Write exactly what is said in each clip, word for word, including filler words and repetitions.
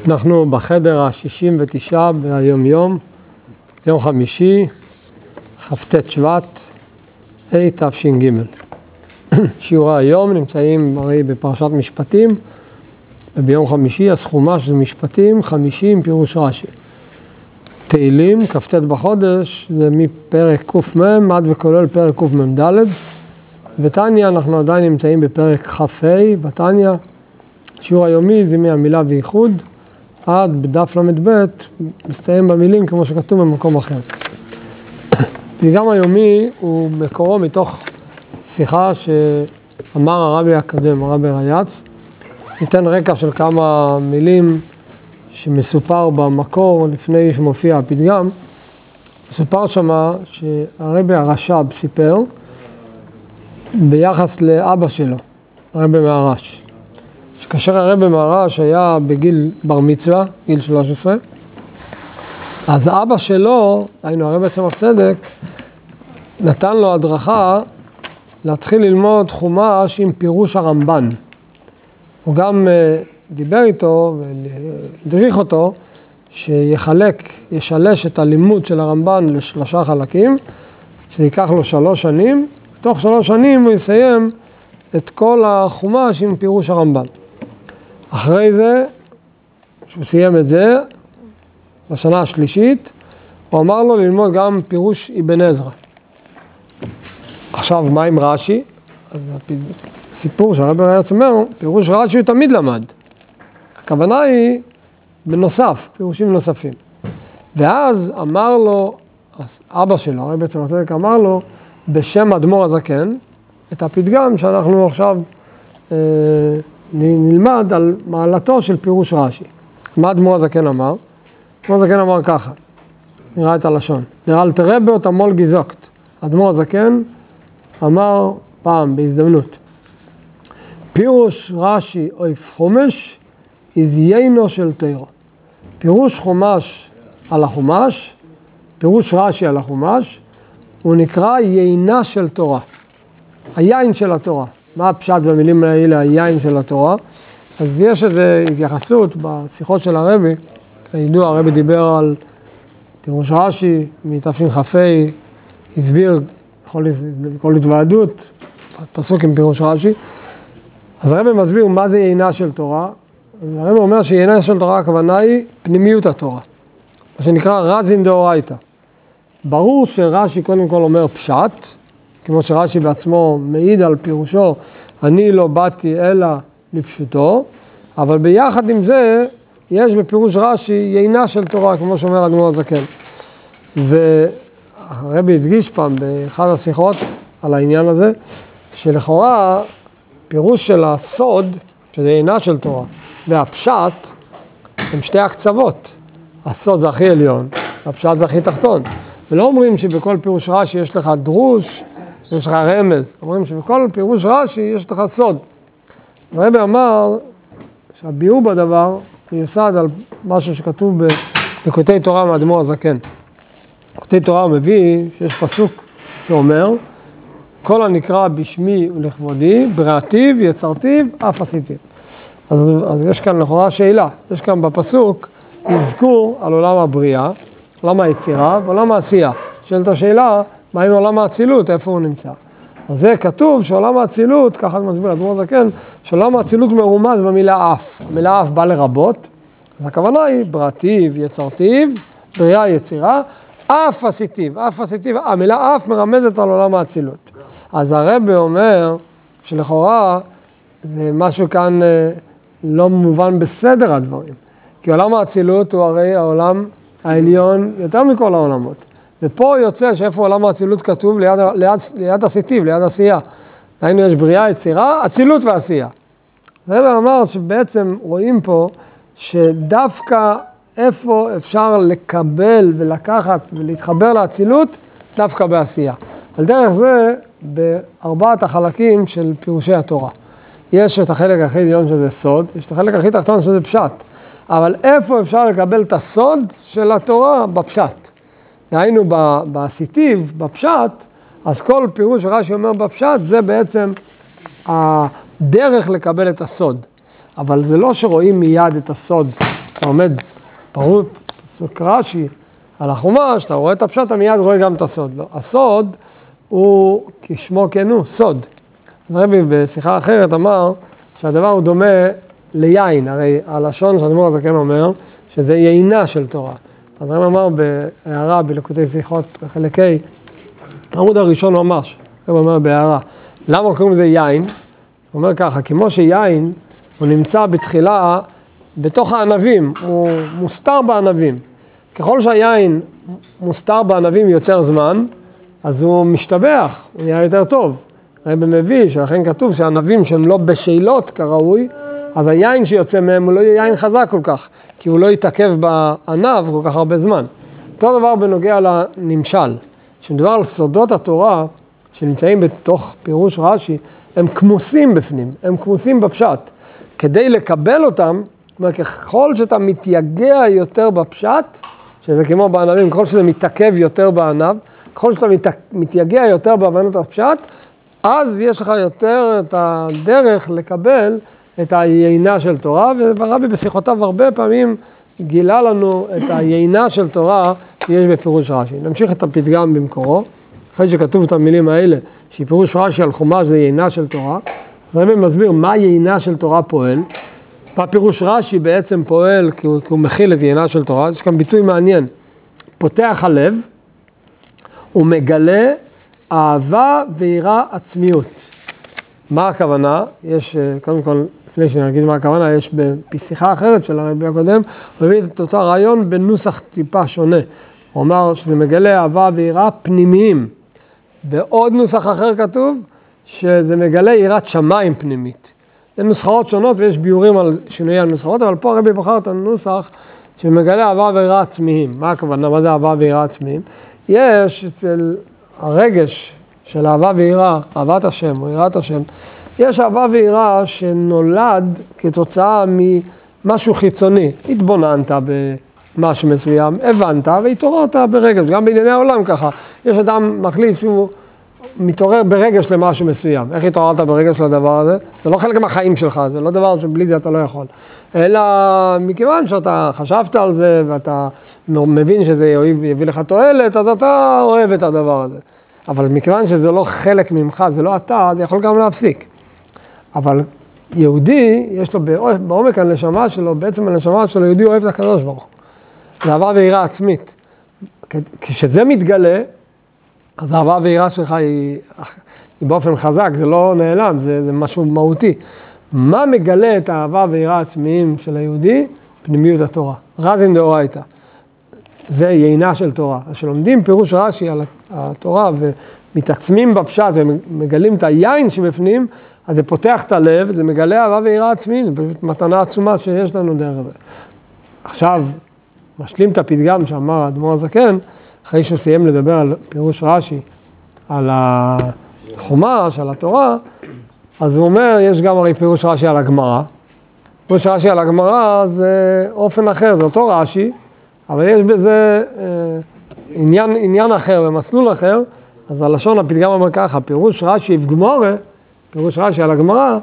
אנחנו בחדר ה-שישים ותשע ביום יום, יום חמישי, כ"ט שבט, ה' תש"ג. שיעורי היום נמצאים הרי בפרשת משפטים, וביום חמישי הסכומה של משפטים, חמישים פירוש רש"י. תהילים, כ"ט בחודש, זה מפרק קמ עד וכולל פרק קמ"ד, ותניא אנחנו עדיין נמצאים בפרק כ"ה, בתניא, שיעור היומי זה מהמילה וייחוד, עד בדף למד מסתיים במילים כמו שכתוב במקום אחר. וגם היומי הוא מקורו מתוך שיחה שאמר הרבי הקודם, הרבי רייץ. ניתן רקע של כמה מילים שמסופר במקור לפני שמופיע הפתגם. מסופר שמה שהרבי הרש"ב סיפר ביחס לאבא שלו, הרבי מהר"ש. שכאשר הרבי מהר"ש היה בגיל בר מצווה, גיל שלוש עשרה, אז אבא שלו, היינו הרבי צמח צדק, נתן לו הדרכה להתחיל ללמוד חומש עם פירוש הרמב"ן. הוא גם דיבר איתו והדריך אותו שיחלק, ישלש את הלימוד של הרמב"ן לשלושה חלקים, שייקח לו שלוש שנים, תוך שלוש שנים הוא יסיים את כל החומש עם פירוש הרמב"ן. אחרי זה, כשהוא סיים את זה, בשנה השלישית, הוא אמר לו ללמוד גם פירוש אבן עזרא. עכשיו, מה עם רש"י? אז הסיפור שהרבי רייץ אומר, פירוש רש"י הוא תמיד למד. הכוונה היא בנוסף, פירושים נוספים. ואז אמר לו, אבא שלו, הרבי צמח צדק אמר לו, בשם אדמו"ר הזקן, את הפתגם שאנחנו עכשיו אה, נלמד על מעלתו של פירוש רש"י. מה אדמו"ר הזקן אמר? אדמו"ר הזקן אמר ככה, נראה את הלשון. דאל תרבה תמול גזוקת. אדמו"ר הזקן אמר פעם בהזדמנות, פירוש רש"י אויף חומש הזיינו של תורה. פירוש חומש על החומש, פירוש רש"י על החומש, הוא נקרא יינה של תורה. היין של התורה. מה הפשט במילים האלה, היין של התורה? אז יש איזו התייחסות בשיחות של הרבי, כידוע הרבי דיבר על פירוש רש"י, מתשכ"ה, הסביר כל, כל התוועדות, פסוק עם פירוש רש"י. אז הרבי מסביר מה זה יינה של תורה. אז הרבי אומר שיינה של תורה הכוונה היא פנימיות התורה, מה שנקרא רזין דאורייתא. ברור שרש"י קודם כל אומר פשט, כמו שרש"י בעצמו מעיד על פירושו, אני לא באתי אלא לפשוטו, אבל ביחד עם זה, יש בפירוש רש"י יינה של תורה, כמו שאומר אדמו"ר הזקן. והרבי הדגיש פעם באחד השיחות על העניין הזה, שלכאורה פירוש של הסוד, שזה יינה של תורה, והפשט, הם שתי הקצוות. הסוד זה הכי עליון, והפשט זה הכי תחתון. ולא אומרים שבכל פירוש רש"י יש לך דרוש, יש לך רמז. אומרים שבכל פירוש רש"י יש לך סוד. הרבי אמר שהביאור בדבר מיוסד על משהו שכתוב בליקוטי תורה מאדמו"ר הזקן. ליקוטי תורה מביא שיש פסוק שאומר, כל הנקרא בשמי ולכבודי, בראתיו, יצרתיו, אף עשיתיו. אז, אז יש כאן לכאורה שאלה. יש כאן בפסוק אזכור על עולם הבריאה, עולם היצירה ועולם העשייה. שאלת השאלה, מה עם עולם האצילות, איפה הוא נמצא? אז זה כתוב שעולם האצילות, ככה מסביר אדמו"ר הזקן, שעולם האצילות מרומז במילה אף. המילה אף בא לרבות, אז הכוונה היא בראתיו, יצרתיו, בריאה יצירה, אף עשיתיו, אף עשיתיו, המילה אף מרמזת על עולם האצילות. אז הרבי אומר שלכאורה זה משהו כאן לא מובן בסדר הדברים, כי עולם האצילות הוא הרי העולם העליון יותר מכל העולמות. ופה יוצא שאיפה עולם האצילות כתוב ליד, ליד, ליד עשיתיו, ליד עשייה. היינו יש בריאה, יצירה, אצילות ועשייה. הרבי אמר שבעצם רואים פה שדווקא איפה אפשר לקבל ולקחת ולהתחבר לאצילות, דווקא בעשייה. על דרך זה בארבעת החלקים של פירושי התורה. יש את החלק הכי עליון שזה סוד, יש את החלק הכי תחתון שזה פשט. אבל איפה אפשר לקבל את הסוד של התורה? בפשט. היינו בעשיתיו, בפשט, אז כל פירוש רש"י אומר בפשט, זה בעצם הדרך לקבל את הסוד. אבל זה לא שרואים מיד את הסוד אתה עומד פרוט, פסוק רש"י, על החומש, אתה רואה את הפשט, אתה מיד רואה גם את הסוד. לא. הסוד הוא כשמו כן הוא, סוד. אז רבי בשיחה אחרת אמר שהדבר הוא דומה ליין, הרי הלשון שהאדמו"ר הזקן אומר שזה יינה של תורה. אז רבי אמר בהערה בליקוטי שיחות חלקי, העמוד הראשון ממש, רבי אומר בהערה, למה קוראים לזה יין? הוא אומר ככה, כמו שיין הוא נמצא בתחילה בתוך הענבים, הוא מוסתר בענבים. ככל שהיין מוסתר בענבים יותר זמן, אז הוא משתבח, הוא נהיה יותר טוב. רבי מביא, שלכן כתוב שהענבים שהם לא בשלות כראוי, אז היין שיוצא מהם הוא לא יהיה יין חזק כל כך, כי הוא לא יתעכב בענב כל כך הרבה זמן. אותו דבר בנוגע לנמשל, שמדובר על סודות התורה שנמצאים בתוך פירוש רש"י, הם כמוסים בפנים, הם כמוסים בפשט. כדי לקבל אותם, ככל שאתה מתייגע יותר בפשט, שזה כמו בענבים, ככל שזה מתעכב יותר בענב, ככל שאתה מתייגע יותר בהבנת הפשט, אז יש לך יותר את הדרך לקבל את היינה של תורה, ורבי בשיחותיו הרבה פעמים גילה לנו את היינה של תורה שיש בפירוש רש"י. נמשיך את הפתגם במקורו, אחרי שכתוב את המילים האלה, שפירוש רש"י על חומש זה יינה של תורה, אז רבי מסביר מה יינה של תורה פועל, מה פירוש רש"י בעצם פועל כי הוא, כי הוא מכיל את יינה של תורה, יש כאן ביטוי מעניין, פותח הלב, הוא מגלה אהבה ויראה עצמיות. מה הכוונה? יש, קודם כל, לפני שנגיד מה הכוונה, יש בשיחה אחרת של הרבי הקודם, הוא הביא את אותו הרעיון בנוסח טיפה שונה. הוא אמר שזה מגלה אהבה ויראה פנימיים. בעוד נוסח אחר כתוב שזה מגלה יראת שמיים פנימית. זה נוסחאות שונות ויש ביורים על שינויי הנוסחאות, אבל פה הרבי בחר את הנוסח שמגלה אהבה ויראה עצמיים. מה הכוונה? מה זה אהבה ויראה עצמיים? יש אצל הרגש של אהבה ויראה, אהבת השם או יראת השם, יש אהבה ויראה שנולד כתוצאה ממשהו חיצוני. התבוננת במשהו מסוים, הבנת והתעוררת ברגש, גם בענייני העולם ככה. יש אדם מחליט שהוא מתעורר ברגש למשהו מסוים. איך התעוררת ברגש לדבר הזה? זה לא חלק מהחיים שלך, זה לא דבר שבלי זה אתה לא יכול. אלא מכיוון שאתה חשבת על זה ואתה מבין שזה יביא לך תועלת, אז אתה אוהב את הדבר הזה. אבל מכיוון שזה לא חלק ממך, זה לא אתה, זה יכול גם להפסיק. אבל יהודי, יש לו בעומק הנשמה שלו, בעצם הנשמה שלו, יהודי אוהב את הקדוש ברוך הוא. זה אהבה ויראה עצמית. כשזה מתגלה, אז האהבה ויראה שלך היא, היא באופן חזק, זה לא נעלם, זה, זה משהו מהותי. מה מגלה את האהבה ויראה עצמיים של היהודי? פנימיות התורה. רזין דאורייתא. זה יינה של תורה. אז שלומדים פירוש רש"י על התורה ומתעצמים בפשט ומגלים את היין שבפנים, אז זה פותח את הלב, זה מגלה אהבה ויראה עצמיים, זה פשוט מתנה עצומה שיש לנו דרך זה. עכשיו, משלים את הפתגם שאמר האדמו"ר הזקן, אחרי שהוא סיים לדבר על פירוש רש"י, על החומש, על התורה, אז הוא אומר, יש גם הרי פירוש רש"י על הגמרא. פירוש רש"י על הגמרא זה אופן אחר, זה אותו רש"י, אבל יש בזה אה, עניין, עניין אחר ומסלול אחר, אז הלשון הפתגם אומר ככה, פירוש רש"י בגמרא, פירוש רש"י על הגמרא,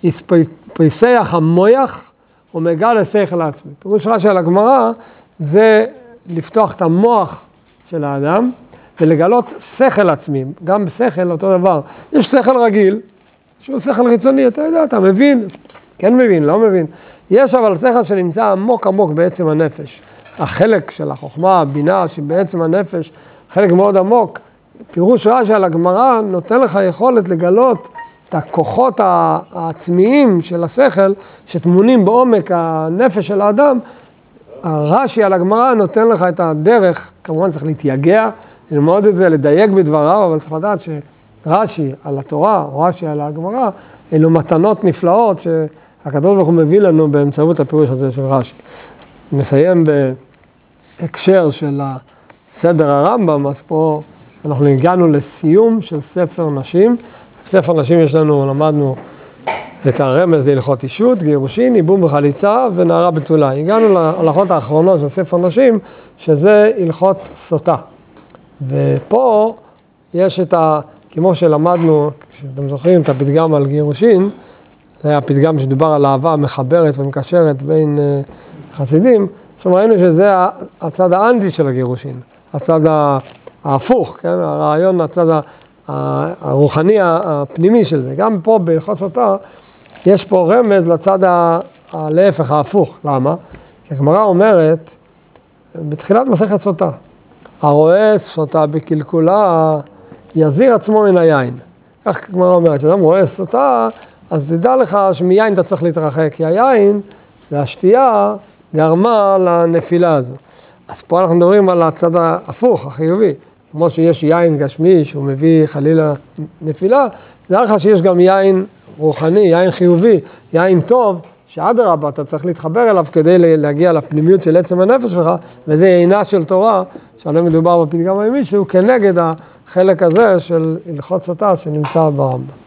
פריסח המויח ומגע לשכל העצמי. פירוש רש"י על הגמרא זה לפתוח את המוח של האדם ולגלות שכל עצמי, גם בשכל אותו דבר. יש שכל רגיל, שהוא שכל חיצוני, אתה יודע, אתה מבין, כן מבין, לא מבין. יש אבל שכל שנמצא עמוק עמוק בעצם הנפש. החלק של החוכמה, הבינה, שבעצם הנפש, חלק מאוד עמוק, פירוש רש"י על הגמרא נותן לך יכולת לגלות את הכוחות העצמיים של השכל, שטמונים בעומק הנפש של האדם. הרש"י על הגמרא נותן לך את הדרך, כמובן צריך להתייגע, ללמוד את זה, לדייק בדבריו, אבל צריך לדעת שרש"י על התורה, או רש"י על הגמרא, אלו מתנות נפלאות שהקדוש ברוך הוא מביא לנו באמצעות הפירוש הזה של רש"י. נסיים בהקשר של סדר הרמב"ם, אז פה אנחנו הגענו לסיום של ספר נשים. בספר נשים יש לנו, למדנו את הרמז להלכות אישות, גירושין, ייבום וחליצה ונערה בתולה. הגענו להלכות האחרונות של ספר נשים, שזה הלכות סוטה. ופה יש את ה... כמו שלמדנו, כשאתם זוכרים את הפתגם על גירושין, זה היה פתגם שדובר על אהבה מחברת ומקשרת בין חסידים, עכשיו ראינו שזה הצד האנטי של הגירושין, הצד ההפוך, כן? הרעיון, הצד הרוחני הפנימי של זה. גם פה בהלכות סוטה, יש פה רמז לצד הלהפך, ההפוך. למה? כי הגמרא אומרת, בתחילת מסכת סוטה, הרואה סוטה בקלקולה, יזיר עצמו מן היין. כך הגמרא אומרת, כשאדם רואה סוטה, אז תדע לך שמיין אתה צריך להתרחק, כי היין והשתייה גרמה לנפילה הזו. אז פה אנחנו מדברים על הצד ההפוך, החיובי. כמו שיש יין גשמי שהוא מביא חלילה נפילה, תדע לך שיש גם יין רוחני, יין חיובי, יין טוב, שאדרבה אתה צריך להתחבר אליו כדי להגיע לפנימיות של עצם הנפש שלך, וזה עינה של תורה, שעליהם מדובר בפתגם היומי, שהוא כנגד החלק הזה של הלכות סוטה שנמצא ברמב"ם.